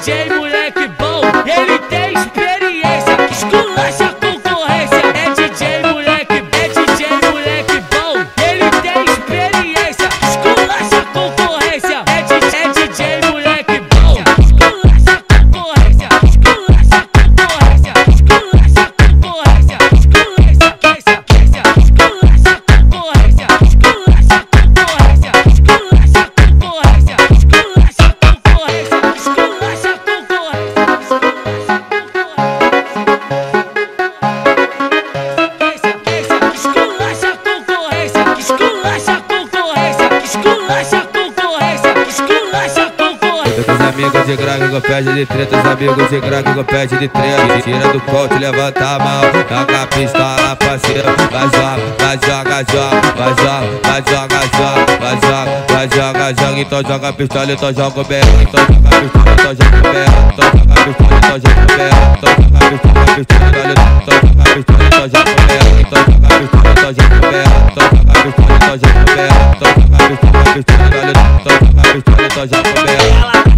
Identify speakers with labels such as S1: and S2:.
S1: DJ moleque bom, ele tem experiência, esculacha a concorrência. É DJ moleque bom, ele tem experiência, esculacha a concorrência. É DJ moleque bom, esculacha a concorrência, esculacha a concorrência, esculacha a concorrência, esculacha a concorrência, esculacha a concorrência, esculacha a concorrência, esculacha a concorrência, esculacha a concorrência, esculacha a
S2: Os amigos de grave com pede de treta, os amigos de grave com pede de treta. Tira do ponto, levanta a mão, joga a pistola pra cima. Vai joga, vai joga, vai joga. Então joga a pistola, então joga o berro. Então joga a pistola, então joga o berro. Então joga a pistola, então joga o berro. Então joga a pistola, então joga o berro. Então joga a pistola, então joga o berro. Então joga a pistola, então joga o berro. Então joga a pistola, então joga o berro. Então joga a pistola, então joga o berro.